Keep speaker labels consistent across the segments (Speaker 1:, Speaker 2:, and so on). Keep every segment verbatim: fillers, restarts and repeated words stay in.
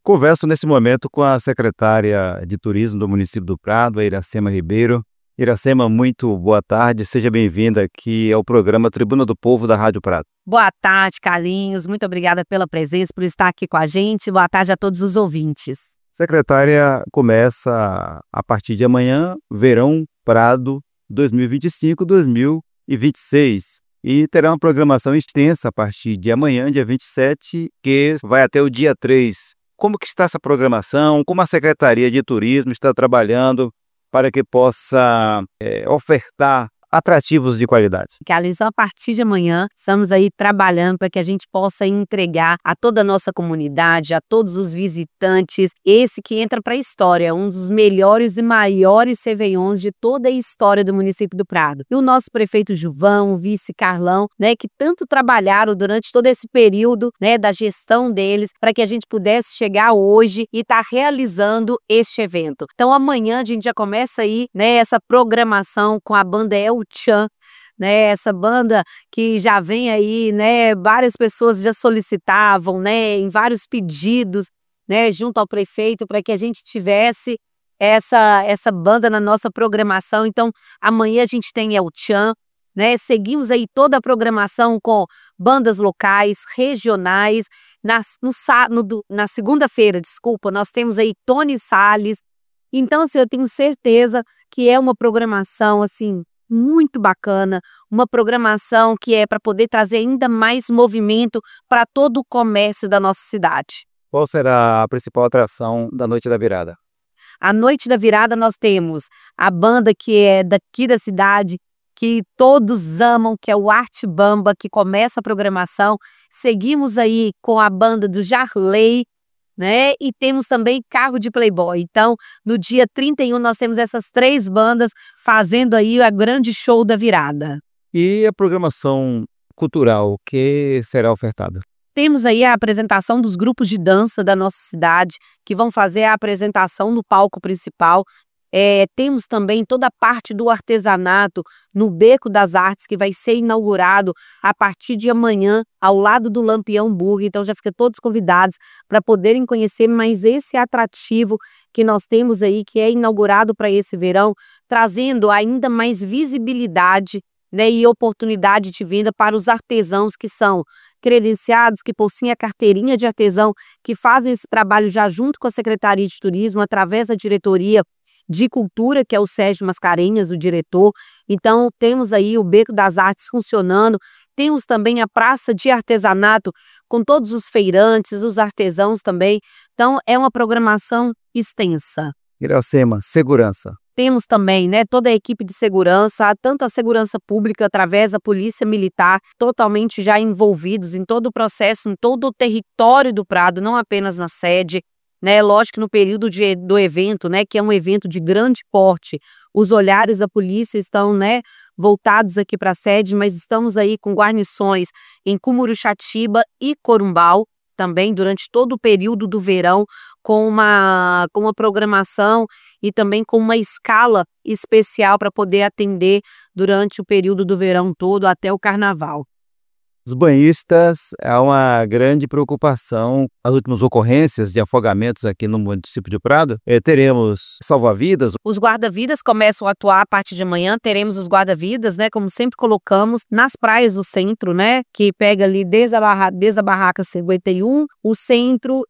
Speaker 1: Converso nesse momento com a secretária de Turismo do município do Prado, a Iracema Ribeiro. Iracema, muito boa tarde, seja bem-vinda aqui ao programa Tribuna do Povo da Rádio Prado.
Speaker 2: Boa tarde, Carlinhos, muito obrigada pela presença, por estar aqui com a gente. Boa tarde a todos os ouvintes.
Speaker 1: Secretária, começa a partir de amanhã, Verão Prado dois mil e vinte e cinco, dois mil e vinte e seis. E terá uma programação extensa a partir de amanhã, dia vinte e sete, que vai até o dia três. Como que está essa programação? Como a Secretaria de Turismo está trabalhando para que possa é, ofertar atrativos de qualidade?
Speaker 2: Carlinhos, a partir de amanhã, estamos aí trabalhando para que a gente possa entregar a toda a nossa comunidade, a todos os visitantes, esse que entra para a história, um dos melhores e maiores réveillons de toda a história do município do Prado. E o nosso prefeito Gilvão, o vice Carlão, né, que tanto trabalharam durante todo esse período, né, da gestão deles, para que a gente pudesse chegar hoje e estar tá realizando este evento. Então amanhã a gente já começa aí, né, essa programação com a banda El Tchan, né, essa banda que já vem aí, né, várias pessoas já solicitavam, né, em vários pedidos, né, junto ao prefeito para que a gente tivesse essa, essa banda na nossa programação. Então, amanhã a gente tem El Tchan, né, seguimos aí toda a programação com bandas locais, regionais. Na, no, no, na segunda-feira, desculpa, nós temos aí Tony Salles. Então, assim, eu tenho certeza que é uma programação, assim, muito bacana, uma programação que é para poder trazer ainda mais movimento para todo o comércio da nossa cidade.
Speaker 1: Qual será a principal atração da Noite da Virada?
Speaker 2: A Noite da Virada nós temos a banda que é daqui da cidade, que todos amam, que é o Arte Bamba, que começa a programação. Seguimos aí com a banda do Jarley, né? E temos também Carro de Playboy. Então, no dia trinta e um, nós temos essas três bandas fazendo aí a grande show da virada.
Speaker 1: E a programação cultural, que será ofertada?
Speaker 2: Temos aí a apresentação dos grupos de dança da nossa cidade, que vão fazer a apresentação no palco principal. É, temos também toda a parte do artesanato no Beco das Artes, que vai ser inaugurado a partir de amanhã, ao lado do Lampião Burger. Então já fica todos convidados para poderem conhecer mais esse atrativo que nós temos aí, que é inaugurado para esse verão, trazendo ainda mais visibilidade, né, e oportunidade de venda para os artesãos que são credenciados, que possuem a carteirinha de artesão, que fazem esse trabalho já junto com a Secretaria de Turismo, através da diretoria de Cultura, que é o Sérgio Mascarenhas, o diretor. Então temos aí o Beco das Artes funcionando, temos também a Praça de Artesanato com todos os feirantes, os artesãos também. Então é uma programação extensa.
Speaker 1: Iracema, segurança.
Speaker 2: Temos também, né, toda a equipe de segurança, tanto a segurança pública através da Polícia Militar, totalmente já envolvidos em todo o processo, em todo o território do Prado, não apenas na sede. Né, lógico que no período de, do evento, né, que é um evento de grande porte, os olhares da polícia estão, né, voltados aqui para a sede, mas estamos aí com guarnições em Cumuruxatiba e Corumbau, também durante todo o período do verão, com uma, com uma programação e também com uma escala especial para poder atender durante o período do verão todo até o carnaval.
Speaker 1: Os banhistas, há uma grande preocupação. As últimas ocorrências de afogamentos aqui no município de Prado, eh, teremos salva-vidas.
Speaker 2: Os guarda-vidas começam a atuar a partir de amanhã. Teremos os guarda-vidas, né, como sempre colocamos, nas praias do centro, né, que pega ali desde a, barra, desde a barraca cinquenta e um, o centro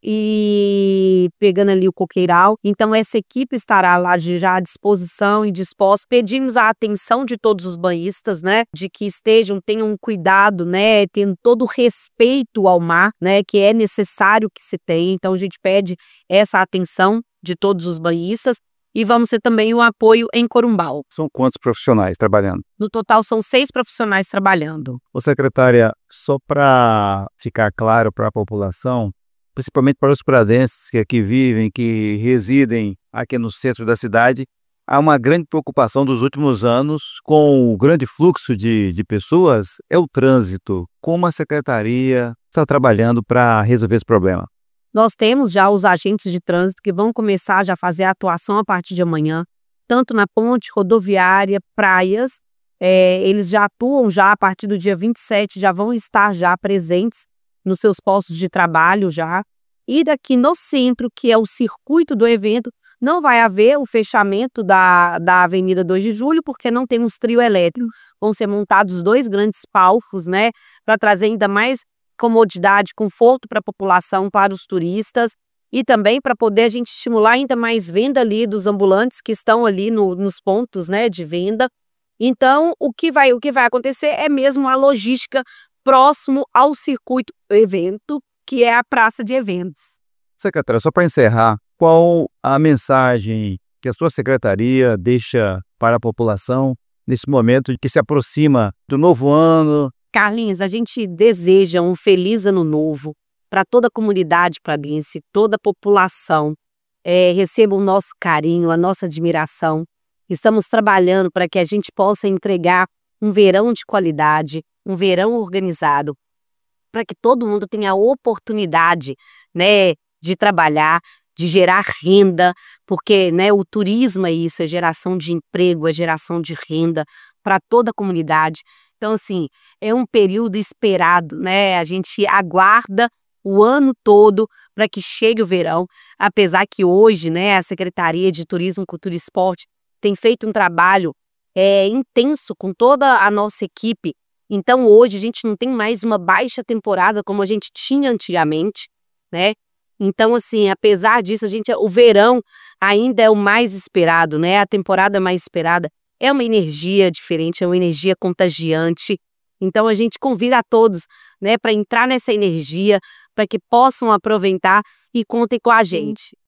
Speaker 2: e pegando ali o Coqueiral. Então essa equipe estará lá de, já à disposição e disposta. Pedimos a atenção de todos os banhistas, né, de que estejam, tenham um cuidado, né, tendo todo o respeito ao mar, né, que é necessário que se tenha. Então a gente pede essa atenção de todos os banhistas e vamos ter também o apoio em Corumbau.
Speaker 1: São quantos profissionais trabalhando?
Speaker 2: No total são seis profissionais trabalhando.
Speaker 1: Ô, secretária, só para ficar claro para a população, principalmente para os pradenses que aqui vivem, que residem aqui no centro da cidade, há uma grande preocupação dos últimos anos com o grande fluxo de, de pessoas, é o trânsito. Como a secretaria está trabalhando para resolver esse problema?
Speaker 2: Nós temos já os agentes de trânsito que vão começar já a fazer a atuação a partir de amanhã, tanto na ponte, rodoviária, praias. É, eles já atuam já a partir do dia vinte e sete, já vão estar já presentes nos seus postos de trabalho já. E daqui no centro, que é o circuito do evento, não vai haver o fechamento da, da Avenida dois de Julho, porque não temos trio elétrico. Vão ser montados dois grandes palcos, né, para trazer ainda mais comodidade, conforto para a população, para os turistas, e também para poder a gente estimular ainda mais venda ali dos ambulantes que estão ali no, nos pontos, né, de venda. Então, o que vai, o que vai acontecer é mesmo a logística próximo ao circuito do evento, que é a praça de eventos.
Speaker 1: Secretária, só para encerrar, qual a mensagem que a sua secretaria deixa para a população nesse momento que se aproxima do novo ano?
Speaker 2: Carlinhos, a gente deseja um feliz ano novo para toda a comunidade pradense, toda a população. É, receba o nosso carinho, a nossa admiração. Estamos trabalhando para que a gente possa entregar um verão de qualidade, um verão organizado, para que todo mundo tenha a oportunidade, né, de trabalhar, de gerar renda, porque, né, o turismo é isso, é geração de emprego, é geração de renda para toda a comunidade. Então, assim, é um período esperado, né? A gente aguarda o ano todo para que chegue o verão, apesar que hoje, né, a Secretaria de Turismo, Cultura e Esporte tem feito um trabalho é, intenso com toda a nossa equipe. Então, hoje, a gente não tem mais uma baixa temporada como a gente tinha antigamente, né? Então, assim, apesar disso, a gente, o verão ainda é o mais esperado, né? A temporada mais esperada é uma energia diferente, é uma energia contagiante. Então, a gente convida a todos, né, para entrar nessa energia, para que possam aproveitar e contem com a gente.